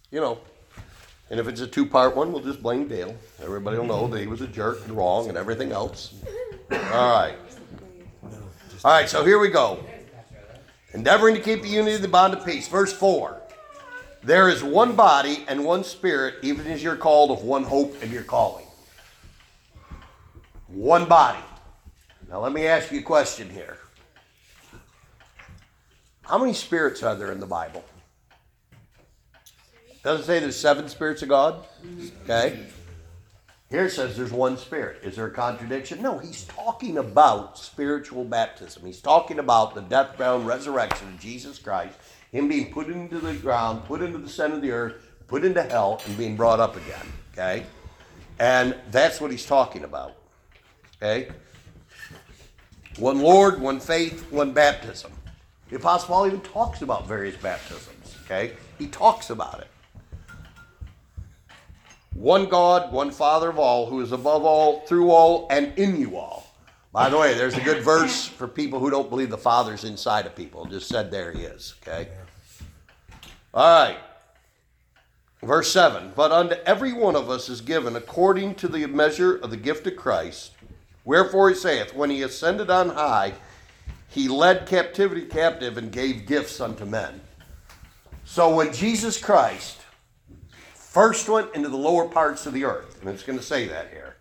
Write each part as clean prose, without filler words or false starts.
you know. And if it's a two-part one, we'll just blame Dale. Everybody will know that he was a jerk and wrong and everything else. All right. All right, so here we go. Endeavoring to keep the unity of the bond of peace. Verse 4. There is one body and one spirit, even as you're called of one hope of your calling. One body. Now let me ask you a question here. How many spirits are there in the Bible? Doesn't say there's 7 spirits of God. Okay. Here it says there's one spirit. Is there a contradiction? No, he's talking about spiritual baptism. He's talking about the death, burial, and resurrection of Jesus Christ, him being put into the ground, put into the center of the earth, put into hell, and being brought up again. Okay? And that's what he's talking about. Okay? One Lord, one faith, one baptism. The Apostle Paul even talks about various baptisms. Okay? He talks about it. One God, one Father of all, who is above all, through all, and in you all. By the way, there's a good verse for people who don't believe the Father's inside of people. Just said there he is, okay? All right. Verse 7. But unto every one of us is given according to the measure of the gift of Christ. Wherefore he saith, when he ascended on high, he led captivity captive and gave gifts unto men. So when Jesus Christ first went into the lower parts of the earth, and it's going to say that here.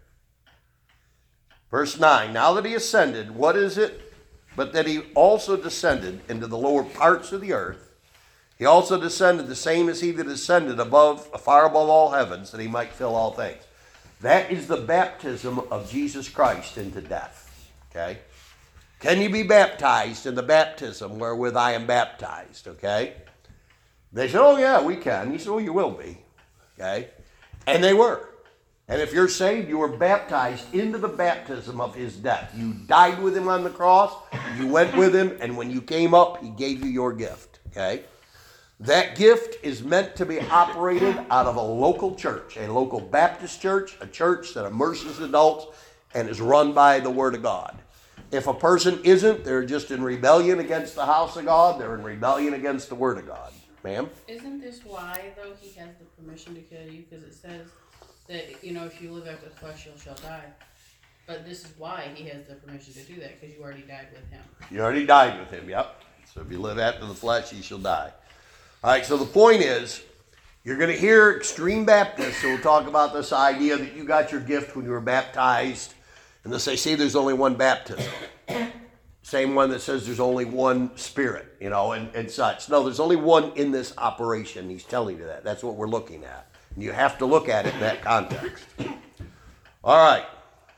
Verse 9, now that he ascended, what is it? But that he also descended into the lower parts of the earth. He also descended the same as he that ascended above, far above all heavens, that he might fill all things. That is the baptism of Jesus Christ into death. Okay? Can you be baptized in the baptism wherewith I am baptized? Okay? They said, oh yeah, we can. He said, oh, you will be. Okay? And they were. And if you're saved, you were baptized into the baptism of his death. You died with him on the cross. You went with him. And when you came up, he gave you your gift. Okay? That gift is meant to be operated out of a local church, a local Baptist church, a church that immerses adults and is run by the Word of God. If a person isn't, they're just in rebellion against the house of God. They're in rebellion against the Word of God. Ma'am? Isn't this why, though, he has the permission to kill you? Because it says that, you know, if you live after the flesh, you shall die. But this is why he has the permission to do that, because you already died with him. You already died with him, yep. So if you live after the flesh, you shall die. All right, so the point is, you're going to hear extreme Baptists who will talk about this idea that you got your gift when you were baptized. And they'll say, see, there's only one baptism. Same one that says there's only one spirit, you know, and such. No, there's only one in this operation. He's telling you that. That's what we're looking at. And you have to look at it in that context. All right.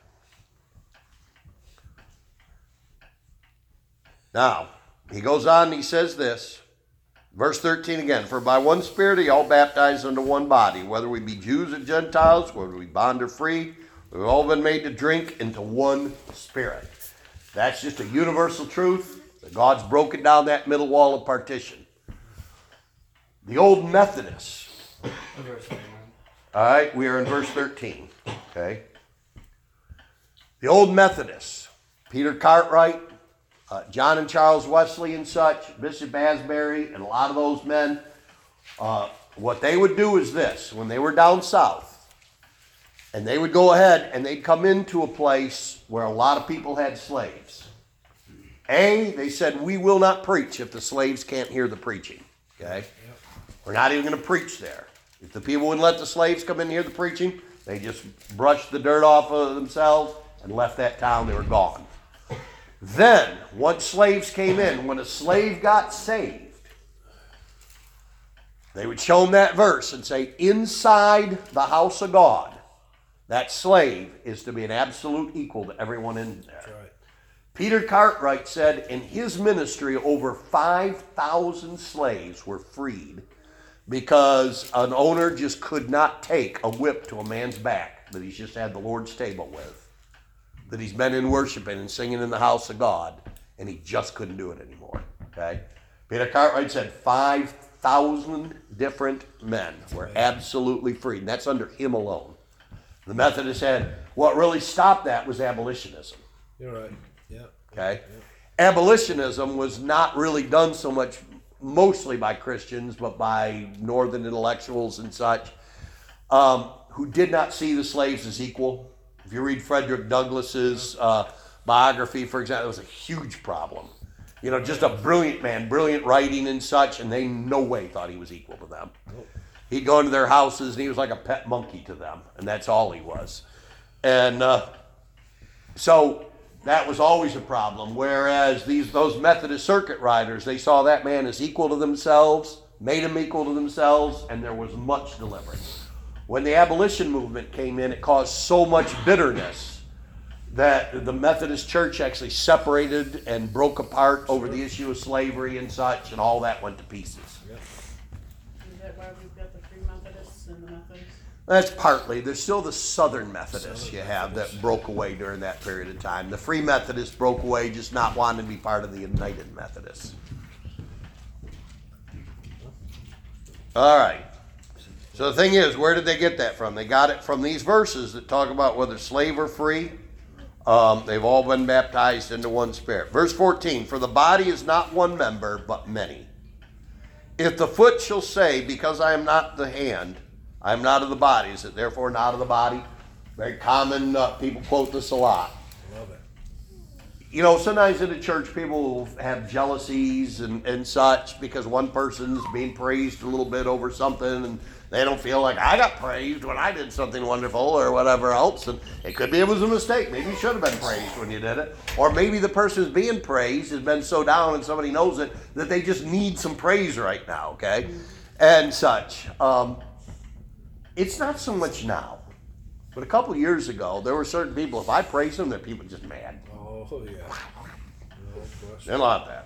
Now, he goes on and he says this. Verse 13 again. For by one Spirit are ye all baptized unto one body, whether we be Jews or Gentiles, whether we bond or free, we've all been made to drink into one Spirit. That's just a universal truth. God's broken down that middle wall of partition. The old Methodists. All right, we are in verse 13. Okay. The old Methodists, Peter Cartwright, John and Charles Wesley and such, Bishop Asbury, and a lot of those men, what they would do is this. When they were down south, and they would go ahead and they'd come into a place where a lot of people had slaves. They said, we will not preach if the slaves can't hear the preaching. Okay? Yep. We're not even going to preach there. If the people wouldn't let the slaves come in and hear the preaching, they just brushed the dirt off of themselves and left that town. They were gone. Then, once slaves came in, when a slave got saved, they would show them that verse and say, inside the house of God, that slave is to be an absolute equal to everyone in there. That's right. Peter Cartwright said in his ministry over 5,000 slaves were freed because an owner just could not take a whip to a man's back that he's just had the Lord's table with, that he's been in worshiping and singing in the house of God, and he just couldn't do it anymore. Okay? Peter Cartwright said 5,000 different men were absolutely freed, and that's under him alone. The Methodists said what really stopped that was abolitionism. You're right. Yeah. Okay? Yeah. Abolitionism was not really done so much mostly by Christians, but by northern intellectuals and such, who did not see the slaves as equal. If you read Frederick Douglass's biography, for example, it was a huge problem. You know, just a brilliant man, brilliant writing and such, and they in no way thought he was equal to them. He'd go into their houses, and he was like a pet monkey to them, and that's all he was. And so that was always a problem, whereas those Methodist circuit riders, they saw that man as equal to themselves, made him equal to themselves, and there was much deliverance. When the abolition movement came in, it caused so much bitterness that the Methodist Church actually separated and broke apart over the issue of slavery and such, and all that went to pieces. Is that why we've got the Free Methodists and the Methodists? That's partly. There's still the Southern Methodists you have that broke away during that period of time. The Free Methodists broke away just not wanting to be part of the United Methodists. All right. So the thing is, where did they get that from? They got it from these verses that talk about whether slave or free. They've all been baptized into one spirit. Verse 14, for the body is not one member, but many. If the foot shall say, because I am not the hand, I am not of the body, is it therefore not of the body? Very common, people quote this a lot. Love it. You know, sometimes in the church people have jealousies and such because one person's being praised a little bit over something and they don't feel like I got praised when I did something wonderful or whatever else. And it could be it was a mistake. Maybe you should have been praised when you did it. Or maybe the person who's being praised has been so down and somebody knows it that they just need some praise right now, okay? And such. It's not so much now. But a couple of years ago, there were certain people, if I praised them, that people just mad. Oh, yeah. No question. They love that.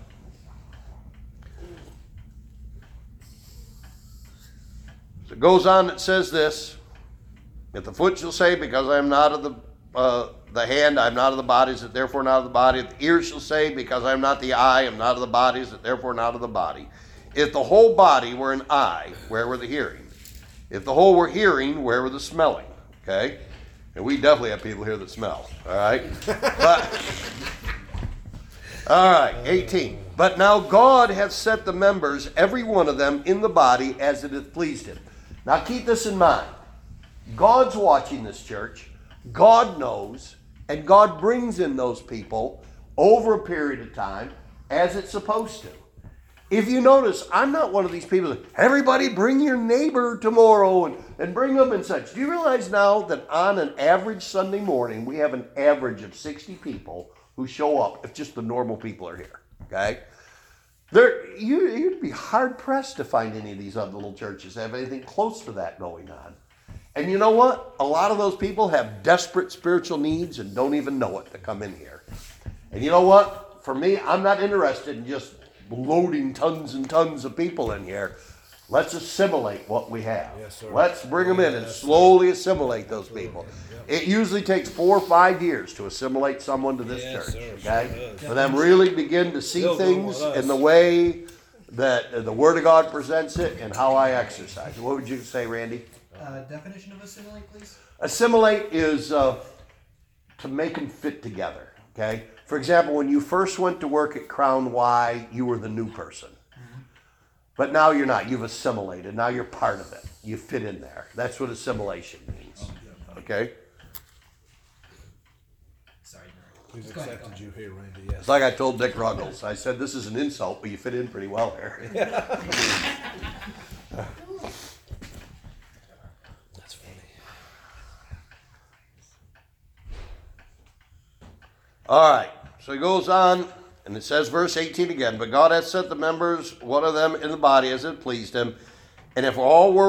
So it goes on, it says this, if the foot shall say, because I am not of the hand, I am not of the body, is it therefore not of the body? If the ear shall say, because I am not the eye, I am not of the body, is it therefore not of the body? If the whole body were an eye, where were the hearing? If the whole were hearing, where were the smelling? Okay? And we definitely have people here that smell, all right? But, all right, 18. But now God hath set the members, every one of them, in the body as it hath pleased him. Now keep this in mind. God's watching this church. God knows. And God brings in those people over a period of time as it's supposed to. If you notice, I'm not one of these people that, everybody bring your neighbor tomorrow and bring them and such. Do you realize now that on an average Sunday morning, we have an average of 60 people who show up if just the normal people are here, okay? You'd be hard-pressed to find any of these other little churches that have anything close to that going on. And you know what? A lot of those people have desperate spiritual needs and don't even know it to come in here. And you know what? For me, I'm not interested in just loading tons and tons of people in here. Let's assimilate what we have. Yes, sir. Let's bring them in and slowly assimilate those people. It usually takes 4 or 5 years to assimilate someone to this Yes, church, sir. okay? Sure does. For them really begin to see Still going things with us. in the way that the Word of God presents it and how I exercise. What would you say, Randy? Definition of assimilate, please. Assimilate is to make them fit together, okay? For example, when you first went to work at Crown Y, you were the new person. But now you're not. You've assimilated. Now you're part of it. You fit in there. That's what assimilation means, okay? Sorry. We've Go ahead, accepted go you here, Randy, yes. It's like I told Dick Ruggles. I said, this is an insult, but you fit in pretty well here. That's funny. All right. So he goes on, and it says, verse 18 again, but God hath set the members, one of them, in the body as it pleased him. And if we're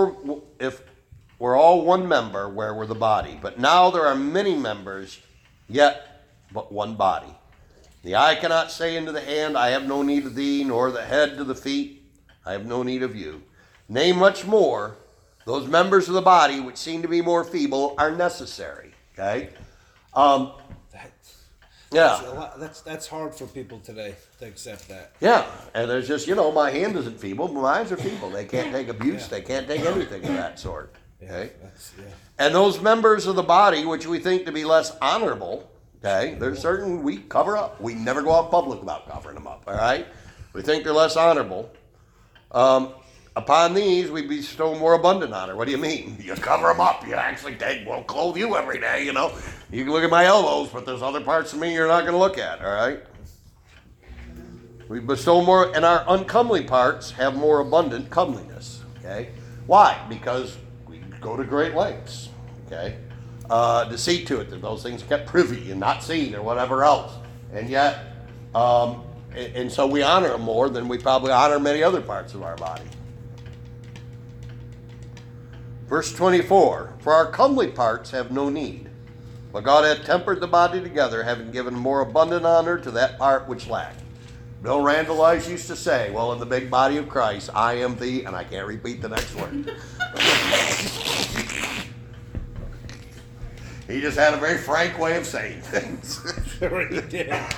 all one member, where were the body? But now there are many members, yet but one body. The eye cannot say unto the hand, I have no need of thee, nor the head to the feet, I have no need of you. Nay, much more, those members of the body which seem to be more feeble are necessary. Okay? Yeah. That's hard for people today to accept that. Yeah, and there's just, my hand isn't feeble, but my eyes are feeble. They can't take abuse. They can't take anything of that sort. Okay? And those members of the body, which we think to be less honorable, okay, there's certain we cover up. We never go out public without covering them up, all right? We think they're less honorable. Upon these, we bestow more abundant honor. What do you mean? You cover them up. You actually we'll clothe you every day, you know. You can look at my elbows, but there's other parts of me you're not going to look at, all right? We bestow more, and our uncomely parts have more abundant comeliness, okay? Why? Because we go to great lengths, okay? To see to it that those things kept privy and not seen or whatever else. And yet, and so we honor them more than we probably honor many other parts of our body. Verse 24, for our comely parts have no need, but God hath tempered the body together, having given more abundant honor to that part which lacked. Bill Randall used to say, well, in the big body of Christ, I am the, and I can't repeat the next word. He just had a very frank way of saying things. Sure he did. That's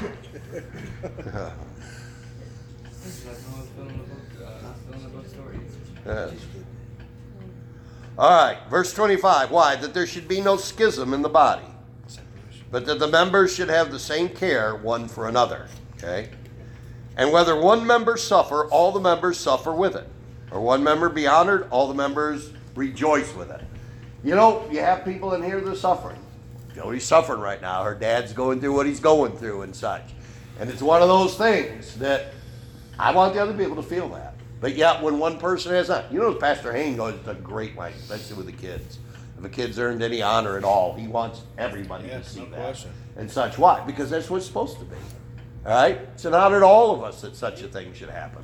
not filling the book stories. Yes. All right, verse 25. Why? That there should be no schism in the body, but that the members should have the same care one for another. Okay? And whether one member suffer, all the members suffer with it. Or one member be honored, all the members rejoice with it. You know, you have people in here that are suffering. Jody's suffering right now. Her dad's going through what he's going through and such. And it's one of those things that I want the other people to feel that. But yet, when one person has that, you know, Pastor Hayne goes to great lengths, especially with the kids. If a kid's earned any honor at all, he wants everybody to see no that. question. And such. Why? Because that's what it's supposed to be. All right? It's an honor to all of us that such a thing should happen.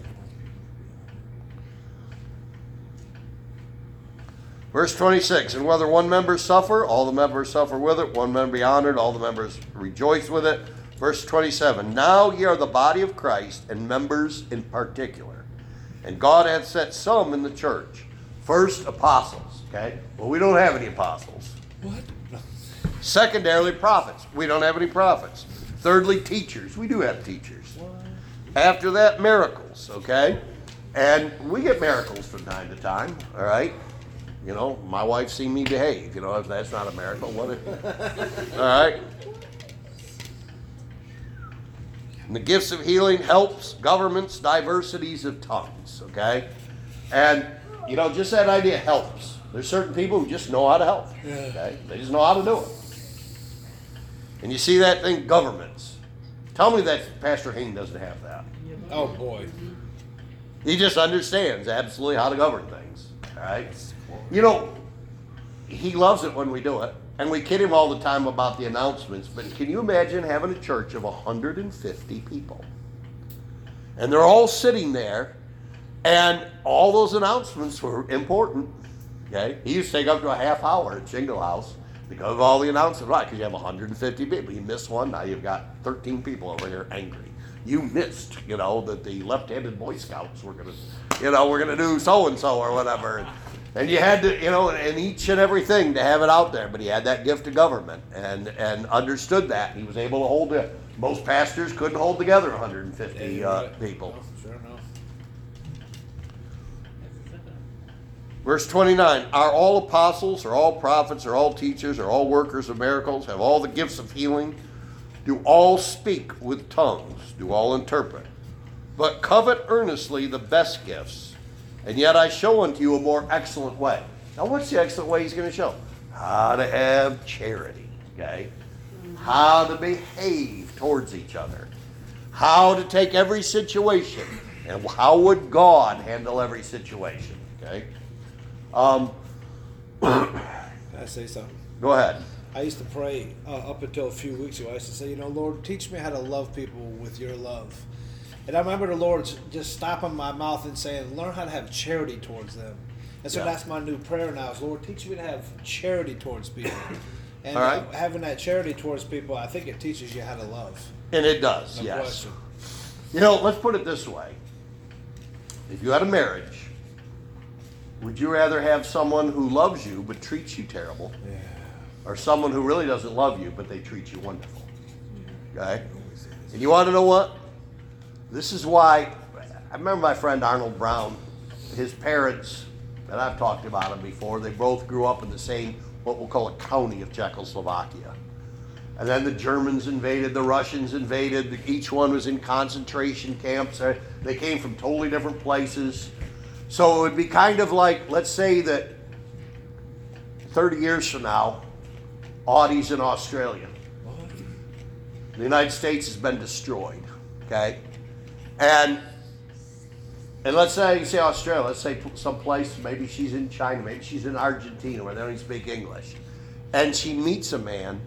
Verse 26, and whether one member suffer, all the members suffer with it. One member be honored, all the members rejoice with it. Verse 27, now ye are the body of Christ, and members in particular. And God hath set some in the church. First, apostles. Okay? Well, we don't have any apostles. What? Secondarily, prophets. We don't have any prophets. Thirdly, teachers. We do have teachers. After that, miracles. Okay? And we get miracles from time to time. All right? You know, my wife's seen me behave. You know, if that's not a miracle, what if? All right? And the gifts of healing, helps, governments, diversities of tongues, okay? And, you know, just that idea helps. There's certain people who just know how to help, okay? They just know how to do it. And you see that thing, governments. Tell me that Pastor Hayne doesn't have that. Oh, boy. He just understands absolutely how to govern things, all right? You know, he loves it when we do it. And we kid him all the time about the announcements, but can you imagine having a church of 150 people? And they're all sitting there, and all those announcements were important. Okay? He used to take up to a half hour at Shingle House because of all the announcements. Right, because you have 150 people. You miss one, now you've got 13 people over here angry. You missed, you know, that the left-handed Boy Scouts were going to, you know, we're going to do so-and-so or whatever. And you had to, you know, and each and everything to have it out there. But he had that gift of government and understood that. He was able to hold it. Most pastors couldn't hold together 150 people. No, sure no. Verse 29, are all apostles, or all prophets, or all teachers, or all workers of miracles, have all the gifts of healing? Do all speak with tongues? Do all interpret? But covet earnestly the best gifts. And yet I show unto you a more excellent way. Now what's the excellent way he's going to show? How to have charity, okay? How to behave towards each other. How to take every situation. And how would God handle every situation, okay? Can I say something? Go ahead. I used to pray up until a few weeks ago. I used to say, you know, Lord, teach me how to love people with your love. And I remember the Lord just stopping my mouth and saying, learn how to have charity towards them. And so that's my new prayer now is, Lord, teach me to have charity towards people. And All right. Having that charity towards people, I think it teaches you how to love. And it does, No yes. question. You know, let's put it this way. If you had a marriage, would you rather have someone who loves you but treats you terrible, Yeah. or someone who really doesn't love you but they treat you wonderful? Okay? And you want to know what? This is why, I remember my friend Arnold Brown, his parents, and I've talked about him before, they both grew up in the same, what we'll call a county of Czechoslovakia. And then the Germans invaded, the Russians invaded, each one was in concentration camps. They came from totally different places. So it would be kind of like, let's say that 30 years from now, Audie's in Australia. The United States has been destroyed, okay? And let's say you say Australia, let's say someplace, maybe she's in China, maybe she's in Argentina where they don't even speak English. And she meets a man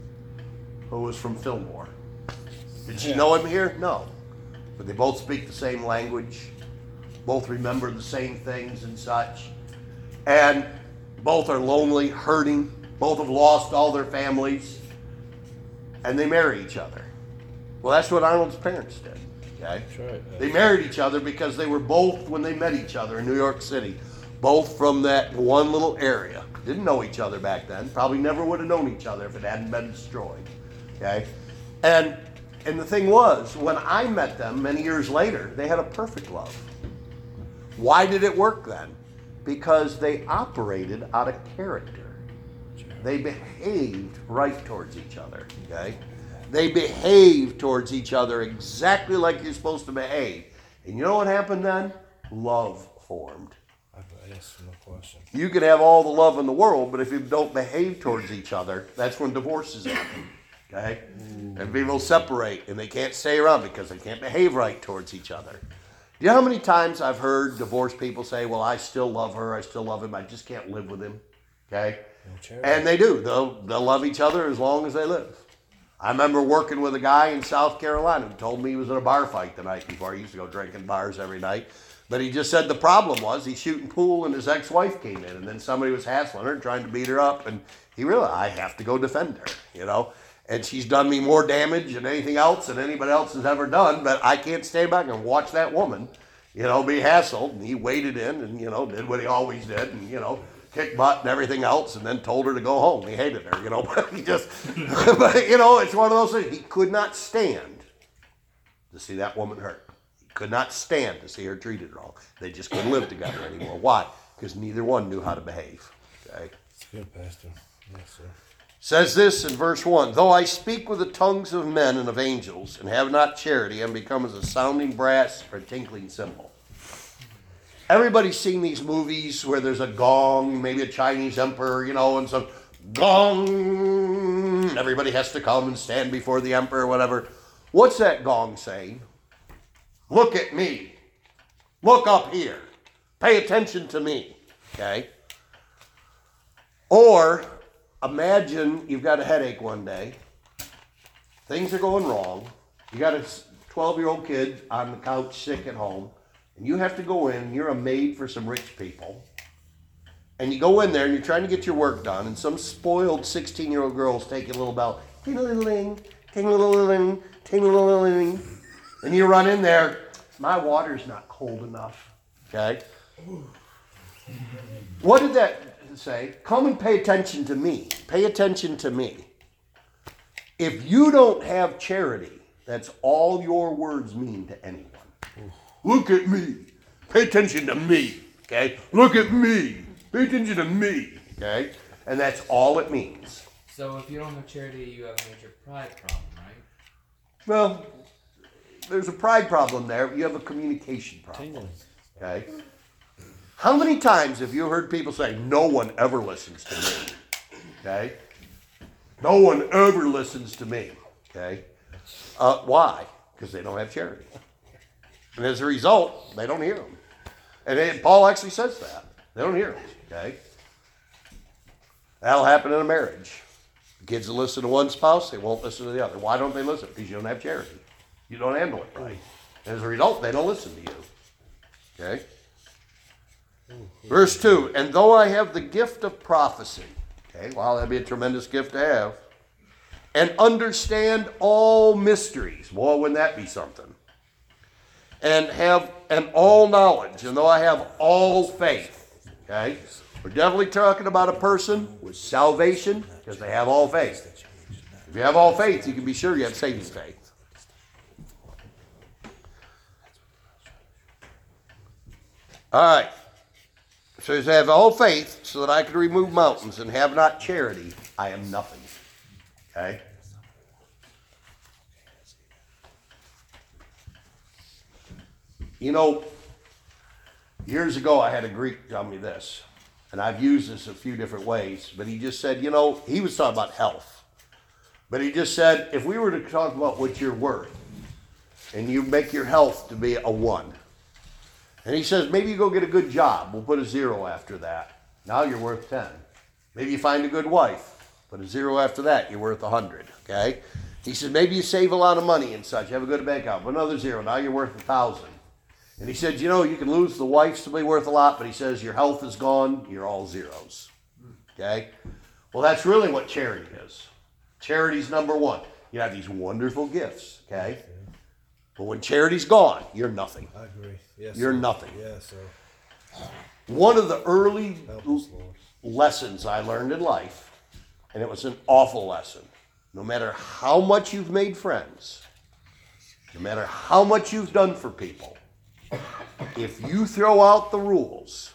who was from Fillmore. Did she know him here? No. But they both speak the same language, both remember the same things and such. And both are lonely, hurting, both have lost all their families, and they marry each other. Well, that's what Arnold's parents did. Okay? That's right. They married each other because they were both, when they met each other in New York City, both from that one little area. Didn't know each other back then. Probably never would have known each other if it hadn't been destroyed. Okay? And the thing was, when I met them many years later, they had a perfect love. Why did it work then? Because they operated out of character. They behaved right towards each other. Okay? They behaved towards each other exactly like you're supposed to behave. And you know what happened then? Love formed. Yes, no question. You can have all the love in the world, but if you don't behave towards each other, that's when divorces happen. Okay? And people separate and they can't stay around because they can't behave right towards each other. Do you know how many times I've heard divorced people say, well, I still love her, I still love him, I just can't live with him. Okay? And they do. They'll love each other as long as they live. I remember working with a guy in South Carolina who told me he was in a bar fight the night before. He used to go drinking bars every night. But he just said the problem was he's shooting pool and his ex-wife came in and then somebody was hassling her, trying to beat her up. And he realized, I have to go defend her, you know. And she's done me more damage than anything else that anybody else has ever done. But I can't stay back and watch that woman, you know, be hassled. And he waded in and, you know, did what he always did and, you know, kicked butt and everything else, and then told her to go home. He hated her, you know, but he just, but, you know, it's one of those things. He could not stand to see that woman hurt. He could not stand to see her treated wrong. They just couldn't live together anymore. Why? Because neither one knew how to behave. Okay? It's good, Pastor. Yes, sir. Says this in verse 1, though I speak with the tongues of men and of angels, and have not charity, and become as a sounding brass or a tinkling cymbal. Everybody's seen these movies where there's a gong, maybe a Chinese emperor, you know, and some gong. Everybody has to come and stand before the emperor or whatever. What's that gong saying? Look at me. Look up here. Pay attention to me. Okay? Or imagine you've got a headache one day. Things are going wrong. You got a 12-year-old kid on the couch sick at home. And you have to go in, you're a maid for some rich people. And you go in there and you're trying to get your work done, and some spoiled 16-year-old girl's taking a little bell. Ting-a-ling, ting-a-ling, ting-a-ling. And you run in there, my water's not cold enough. Okay? What did that say? Come and pay attention to me. Pay attention to me. If you don't have charity, that's all your words mean to anyone. Look at me. Pay attention to me. Okay? Look at me. Pay attention to me. Okay? And that's all it means. So if you don't have charity, you have a major pride problem, right? Well, there's a pride problem there. You have a communication problem. Okay? How many times have you heard people say, no one ever listens to me? Okay? No one ever listens to me. Okay? Why? Because they don't have charity. And as a result, they don't hear them. And Paul actually says that. They don't hear them, okay? That'll happen in a marriage. The kids will listen to one spouse, they won't listen to the other. Why don't they listen? Because you don't have charity. You don't handle it right. And as a result, they don't listen to you. Okay? Verse 2, and though I have the gift of prophecy, okay, well, that'd be a tremendous gift to have, and understand all mysteries. Boy, wouldn't that be something? And all knowledge, and though I have all faith, okay? We're definitely talking about a person with salvation because they have all faith. If you have all faith, you can be sure you have saving faith. All right. So he says, I have all faith so that I can remove mountains, and have not charity, I am nothing. Okay? You know, Years ago, I had a Greek tell me this, and I've used this a few different ways, but he just said, he was talking about health. But he just said, if we were to talk about what you're worth, and you make your health to be a 1, and he says, maybe you go get a good job, we'll put a 0 after that. Now you're worth 10. Maybe you find a good wife, put a 0 after that, you're worth 100, okay? He said, maybe you save a lot of money and such, have a good bank account, put another 0, now you're worth 1,000. And he said, you can lose the wife to be worth a lot, but he says your health is gone, you're all zeros. Okay? Well, that's really what charity is. Charity's number 1. You have these wonderful gifts, okay? But when charity's gone, you're nothing. I agree. Yes, You're sir. nothing. Yes, sir. One of the early Help us, Lord. lessons I learned in life, and it was an awful lesson. No matter how much you've made friends, no matter how much you've done for people, if you throw out the rules,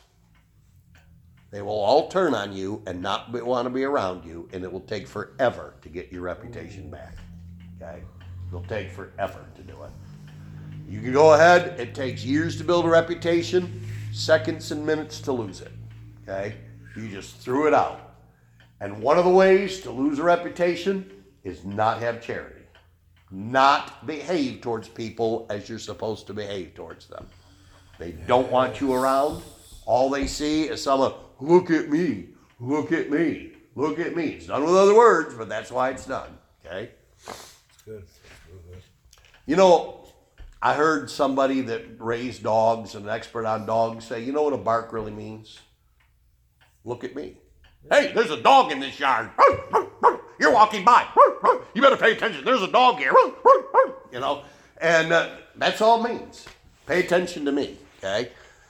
they will all turn on you and not want to be around you, and it will take forever to get your reputation back. Okay? It'll take forever to do it. You can go ahead, it takes years to build a reputation, seconds and minutes to lose it. Okay? You just threw it out. And one of the ways to lose a reputation is not have charity. Not behave towards people as you're supposed to behave towards them. They don't want you around. All they see is someone, look at me, look at me, look at me. It's done with other words, but that's why it's done. Okay? It's good. It's real good. I heard somebody that raised dogs, an expert on dogs, say, you know what a bark really means? Look at me. Hey, there's a dog in this yard. You're walking by. You better pay attention. There's a dog here. And that's all it means. Pay attention to me, okay?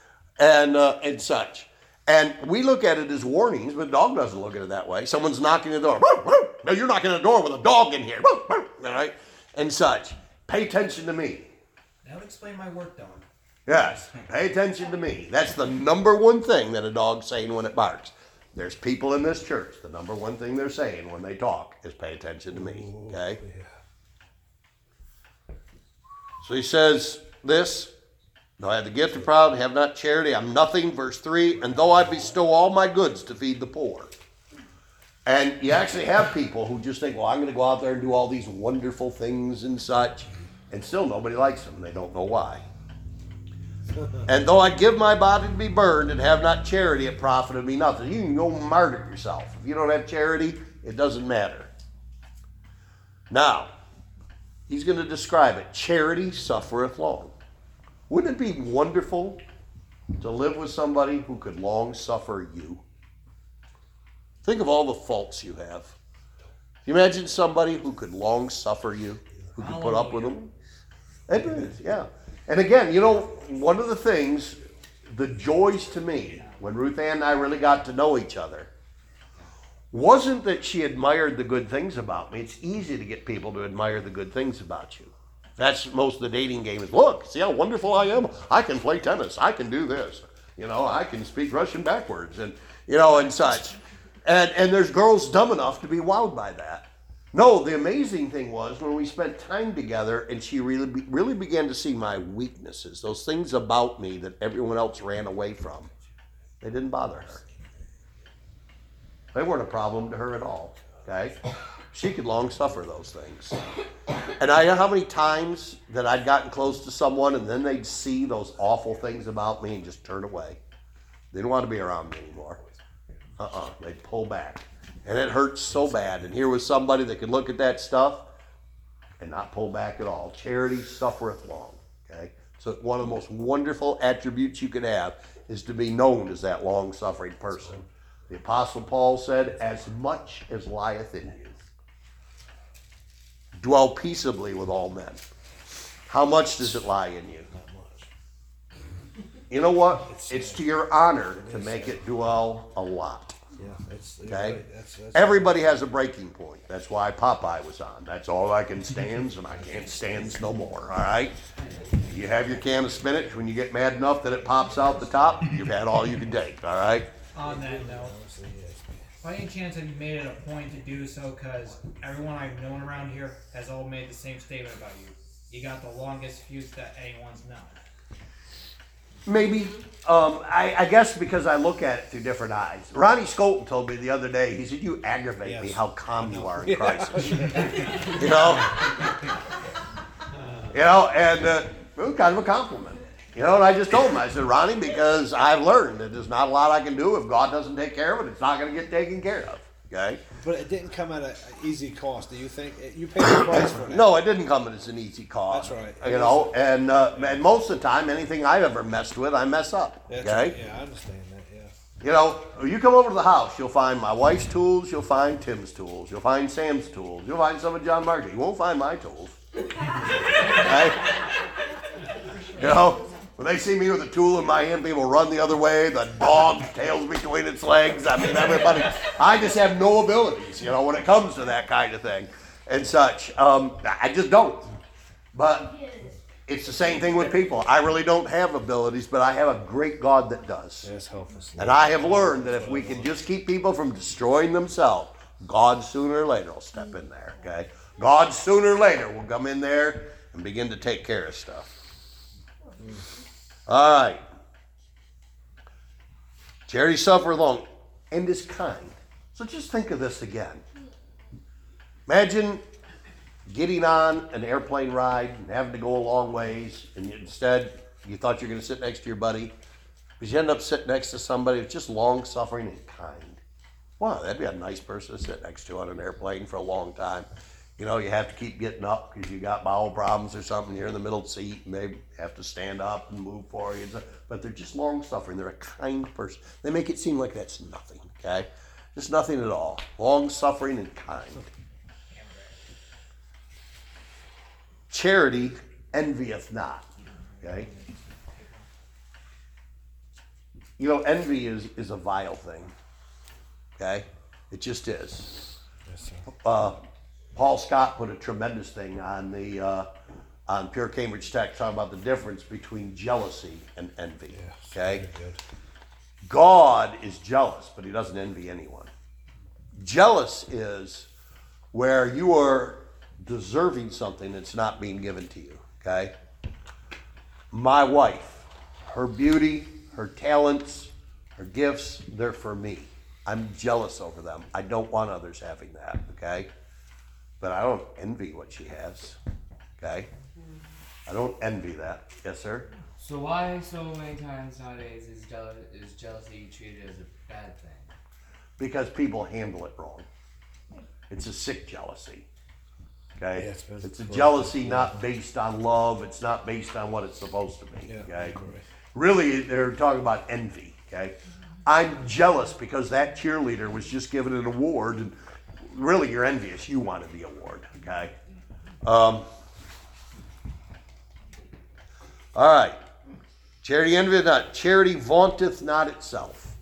And such. And we look at it as warnings, but the dog doesn't look at it that way. Someone's knocking the door. No, you're knocking the door with a dog in here. All right? And such. Pay attention to me. That would explain my work, Don. Yes, pay attention to me. That's the number one thing that a dog's saying when it barks. There's people in this church, the number one thing they're saying when they talk is pay attention to me, okay? So he says this, though I have the gift of pride, have not charity, I'm nothing, verse 3, and though I bestow all my goods to feed the poor. And you actually have people who just think, well, I'm going to go out there and do all these wonderful things and such, and still nobody likes them. They don't know why. And though I give my body to be burned and have not charity, it profited me nothing. You can go martyr yourself. If you don't have charity, it doesn't matter. Now, he's going to describe it. Charity suffereth long. Wouldn't it be wonderful to live with somebody who could long suffer you? Think of all the faults you have. Can you imagine somebody who could long suffer you, who could put up with them? It is, yeah. And again, one of the things, the joys to me, when Ruth Ann and I really got to know each other, wasn't that she admired the good things about me. It's easy to get people to admire the good things about you. That's most of the dating game is, look, see how wonderful I am? I can play tennis. I can do this. I can speak Russian backwards and such. And there's girls dumb enough to be wowed by that. No, the amazing thing was when we spent time together and she really began to see my weaknesses, those things about me that everyone else ran away from. They didn't bother her. They weren't a problem to her at all, okay? She could long suffer those things. And I know how many times that I'd gotten close to someone and then they'd see those awful things about me and just turn away. They didn't want to be around me anymore. They'd pull back. And it hurts so bad. And here was somebody that could look at that stuff and not pull back at all. Charity suffereth long. Okay? So one of the most wonderful attributes you could have is to be known as that long-suffering person. The Apostle Paul said, as much as lieth in you, dwell peaceably with all men. How much does it lie in you? Not much. You know what? It's to your honor to make it dwell a lot. Yeah, Okay? Right. That's Everybody has a breaking point. That's why Popeye was on. That's all I can stands, and I can't stands no more. All right? You have your can of spinach. When you get mad enough that it pops out the top, you've had all you can take. All right? On that note, by any chance have you made it a point to do so? Because everyone I've known around here has all made the same statement about you. You got the longest fuse that anyone's known. Maybe. I guess because I look at it through different eyes. Ronnie Skolton told me the other day, he said, you aggravate me how calm you are in crisis. You know? And it was kind of a compliment. And I just told him, I said, Ronnie, because I've learned that there's not a lot I can do. If God doesn't take care of it, it's not going to get taken care of. Okay? But it didn't come at an easy cost. Do you think you paid the price for that? No, it didn't come as an easy cost. That's right. And most of the time, anything I've ever messed with, I mess up. That's Okay? right. Yeah, I understand that. Yeah. You come over to the house, you'll find my wife's tools, you'll find Tim's tools, you'll find Sam's tools, you'll find some of John Mark's. You won't find my tools. Okay? When they see me with a tool in my hand, people run the other way, the dog's tail's between its legs. I mean, everybody, I just have no abilities, when it comes to that kind of thing and such. I just don't. But it's the same thing with people. I really don't have abilities, but I have a great God that does. Yes, help us. And I have learned that if we can just keep people from destroying themselves, God sooner or later will step in there, okay? God sooner or later will come in there and begin to take care of stuff. All right. Charity suffereth long and is kind. So just think of this again. Imagine getting on an airplane ride and having to go a long ways, and instead you thought you were going to sit next to your buddy, but you end up sitting next to somebody that's just long-suffering and kind. Wow, that'd be a nice person to sit next to on an airplane for a long time. You have to keep getting up because you got bowel problems or something. You're in the middle seat and they have to stand up and move for you. But they're just long-suffering. They're a kind person. They make it seem like that's nothing, okay? Just nothing at all. Long-suffering and kind. Charity envieth not, okay? Envy is a vile thing, okay? It just is. Yes, sir. Paul Scott put a tremendous thing on on Pure Cambridge Tech, talking about the difference between jealousy and envy. Yes, Okay, very good. God is jealous, but He doesn't envy anyone. Jealous is where you are deserving something that's not being given to you. Okay, my wife, her beauty, her talents, her gifts, they're for me. I'm jealous over them. I don't want others having that. Okay. But I don't envy what she has, okay? I don't envy that. Yes, sir? So why so many times nowadays is jealousy treated as a bad thing? Because people handle it wrong. It's a sick jealousy, okay? Yeah, it's a jealousy not based on love. It's not based on what it's supposed to be, Yeah, okay? correct. Really, they're talking about envy, okay? I'm jealous because that cheerleader was just given an award, and really, you're envious. You wanted the award, okay? All right. Charity envieth not. Charity vaunteth not itself.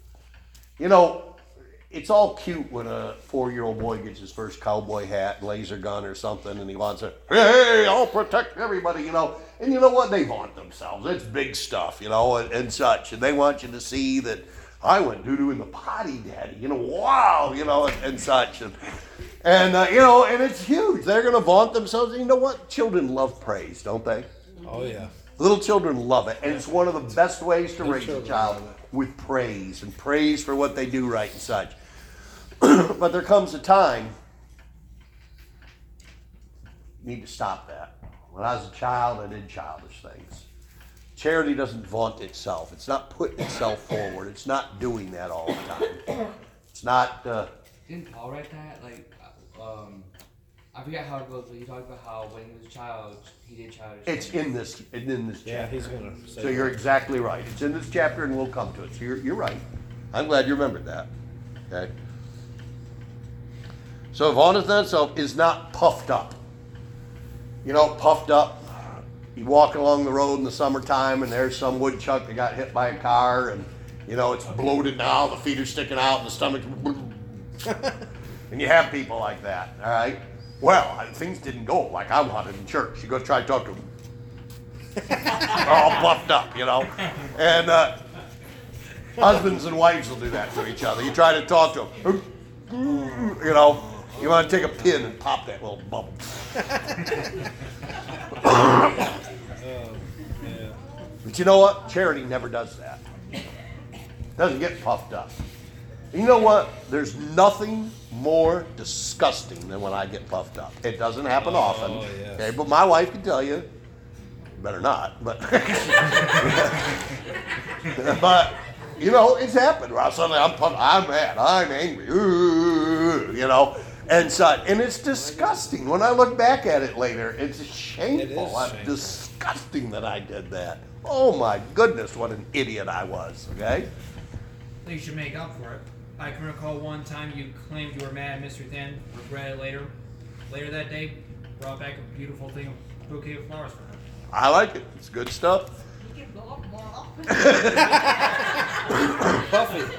It's all cute when a 4-year-old boy gets his first cowboy hat and laser gun or something, and he wants to, hey, I'll protect everybody, And you know what? They vaunt themselves. It's big stuff, and such. And they want you to see that I went doo-doo in the potty, Daddy. Wow, and such. And and it's huge. They're going to vaunt themselves. And you know what? Children love praise, don't they? Oh, yeah. Little children love it. And it's one of the best ways to raise a children child, love it. with praise and praise for what they do right and such. But there comes a time you need to stop that. When I was a child, I did childish things. Charity doesn't vaunt itself. It's not putting itself forward. It's not doing that all the time. It's not. Didn't Paul write that? I forget how it goes, but he talked about how when he was a child, he did childish It's things. in this Yeah, chapter. he's going to say So you're exactly right. It's in this chapter, and we'll come to it. So you're right. I'm glad you remembered that. Okay. So vaunteth not itself is not puffed up. Puffed up. You walk along the road in the summertime, and there's some woodchuck that got hit by a car, and it's bloated now. The feet are sticking out, and the stomach. And you have people like that. All right. Well, things didn't go like I wanted in church. You go try to talk to them. They're all puffed up, And husbands and wives will do that to each other. You try to talk to them. You want to take a pin and pop that little bubble. But you know what? Charity never does that. Doesn't get puffed up. You know what? There's nothing more disgusting than when I get puffed up. It doesn't happen often. Yes. Okay, but my wife can tell you. Better not, but but you know, it's happened. Well, suddenly I'm mad, I'm angry, you know, and such. And it's disgusting. When I look back at it later, it's shameful. It is It's shameful. disgusting that I did that. Oh my goodness, what an idiot I was. Okay. You should make up for it. I can recall one time you claimed you were mad at Mr. Thin, regret it later. Later that day, brought back a beautiful thing, a bouquet of flowers for him. I like it. It's good stuff. Buffy.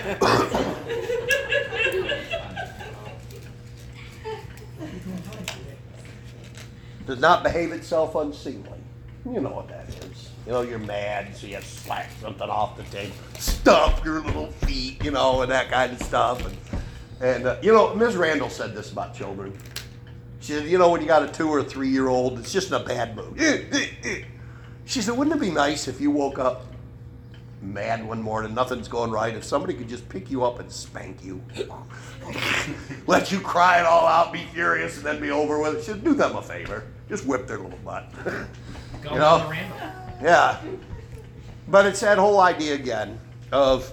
Does not behave itself unseemly. You know what that is. You know, you're mad, so you slap something off the table, stomp your little feet, you know, and that kind of stuff. And you know, Ms. Randall said this about children. She said, you know, when you got a 2 or 3 year old, it's just in a bad mood. She said, wouldn't it be nice if you woke up mad one morning, nothing's going right, if somebody could just pick you up and spank you? Let you cry it all out, be furious, and then be over with it. She said, do them a favor. Just whip their little butt. Go You know? on Randall. Yeah. But it's that whole idea again of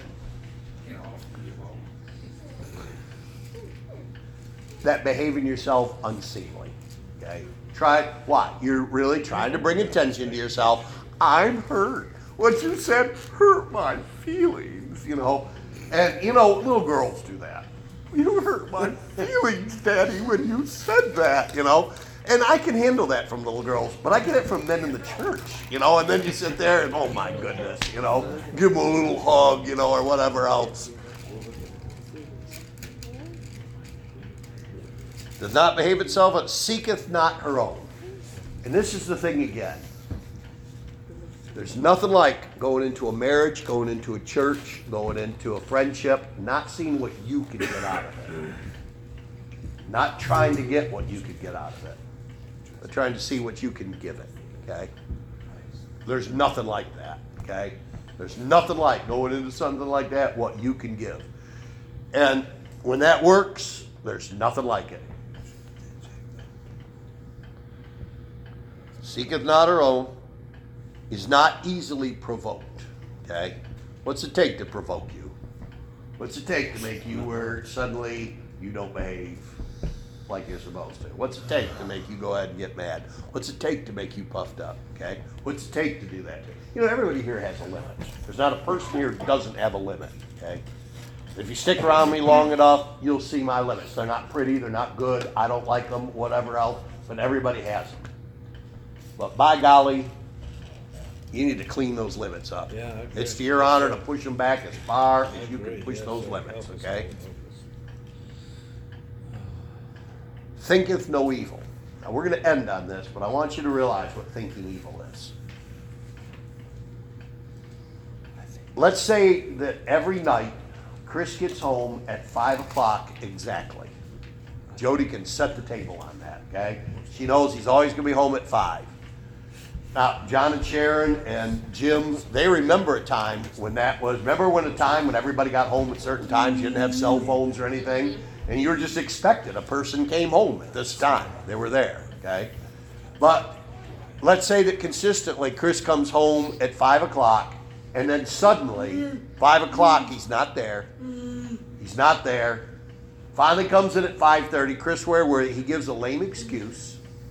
that behaving yourself unseemly. Okay? What? You're really trying to bring attention to yourself. I'm hurt. What you said hurt my feelings, you know. And, you know, little girls do that. You hurt my feelings, Daddy, when you said that, you know. And I can handle that from little girls, but I get it from men in the church, you know, and then you sit there and, oh my goodness, you know, give them a little hug, you know, or whatever else. Does not behave itself, but seeketh not her own. And this is the thing again. There's nothing like going into a marriage, going into a church, going into a friendship, not seeing what you can get out of it. Not trying to get what you could get out of it, but trying to see what you can give it, okay? There's nothing like that, okay? There's nothing like going into something like that, what you can give. And when that works, there's nothing like it. Seeketh not her own, is not easily provoked, okay? What's it take to provoke you? What's it take to make you where suddenly you don't behave like you're supposed to? What's it take to make you go ahead and get mad? What's it take to make you puffed up, okay? What's it take to do that? You know, everybody here has a limit. There's not a person here who doesn't have a limit, okay? If you stick around me long enough, you'll see my limits. They're not pretty, they're not good, I don't like them, whatever else, but everybody has them. But by golly, you need to clean those limits up. Yeah, I agree. It's to your honor to push them back as far as you Agreed. can push Yes, those sir. limits, Help us, okay? help us. Thinketh no evil. Now we're going to end on this, but I want you to realize what thinking evil is. Let's say that every night Chris gets home at 5 o'clock exactly. Jody can set the table on that, okay? She knows he's always going to be home at 5. Now, John and Sharon and Jim, they remember a time when that was, remember when a time when everybody got home at certain times, you didn't have cell phones or anything, and you were just expected, a person came home at this time. They were there, okay? But let's say that consistently Chris comes home at 5 o'clock, and then suddenly, 5 o'clock, he's not there. He's not there. Finally comes in at 5:30. Chris where he gives a lame excuse.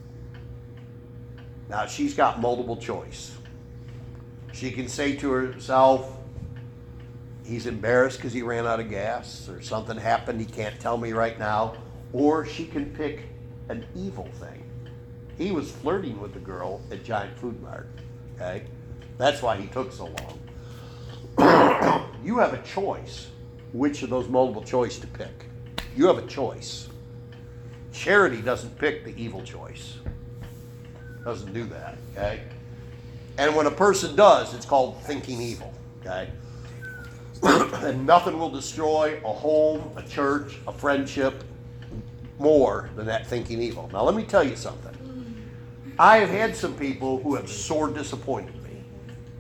Now, she's got multiple choice. She can say to herself, he's embarrassed because he ran out of gas, or something happened he can't tell me right now. Or she can pick an evil thing. He was flirting with the girl at Giant Food Mart, okay? That's why he took so long. You have a choice which of those multiple choice to pick. You have a choice. Charity doesn't pick the evil choice. Doesn't do that, okay? And when a person does, it's called thinking evil, okay? And nothing will destroy a home, a church, a friendship more than that thinking evil. Now let me tell you something. I have had some people who have sore disappointed me.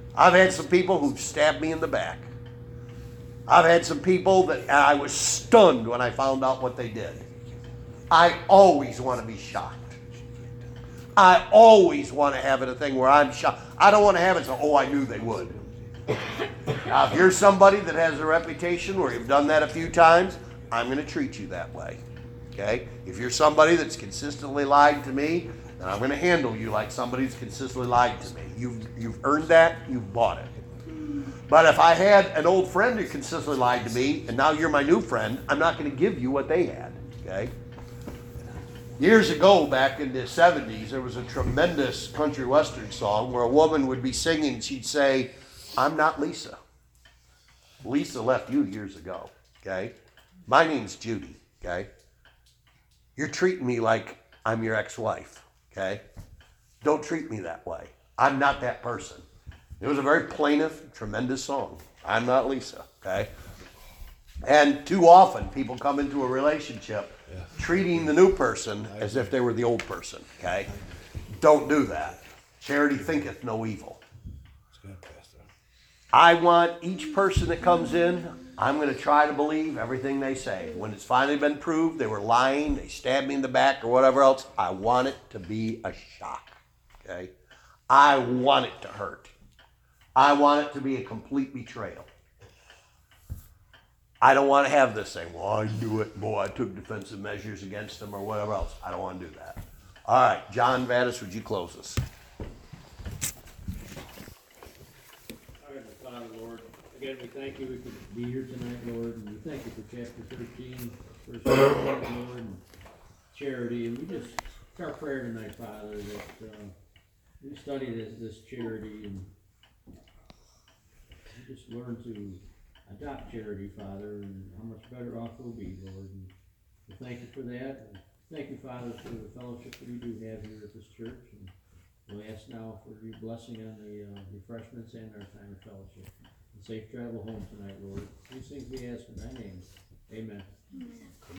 I've had some people who've stabbed me in the back. I've had some people that I was stunned when I found out what they did. I always want to be shocked. I always want to have it a thing where I'm shocked. I don't want to have it so, oh, I knew they would. Now, if you're somebody that has a reputation where you've done that a few times, I'm going to treat you that way. Okay? If you're somebody that's consistently lied to me, then I'm going to handle you like somebody that's consistently lied to me. You've earned that. You've bought it. But if I had an old friend who consistently lied to me, and now you're my new friend, I'm not going to give you what they had. Okay? Years ago, back in the 70s, there was a tremendous country western song where a woman would be singing and she'd say, I'm not Lisa. Lisa left you years ago, okay? My name's Judy, okay? You're treating me like I'm your ex-wife, okay? Don't treat me that way. I'm not that person. It was a very plaintive, tremendous song. I'm not Lisa, okay? And too often, people come into a relationship treating the new person as if they were the old person, okay? Don't do that. Charity thinketh no evil. I want each person that comes in, I'm going to try to believe everything they say. When it's finally been proved they were lying, they stabbed me in the back or whatever else, I want it to be a shock, okay? I want it to hurt. I want it to be a complete betrayal. I don't want to have this thing, well, I knew it, boy, I took defensive measures against them or whatever else. I don't want to do that. All right, John Vadas, would you close us? Heavenly Father, Lord, again, we thank you we could be here tonight, Lord, and we thank you for chapter 13, verse 14, Lord, and charity, and we just, it's our prayer tonight, Father, that we study this charity, and we just learn to adopt charity, Father, and how much better off we'll be, Lord, and we thank you for that, and thank you, Father, for the fellowship that we do have here at this church, and we'll ask now for your blessing on the refreshments and our time of fellowship. And safe travel home tonight, Lord. These things we ask in thy name. Amen.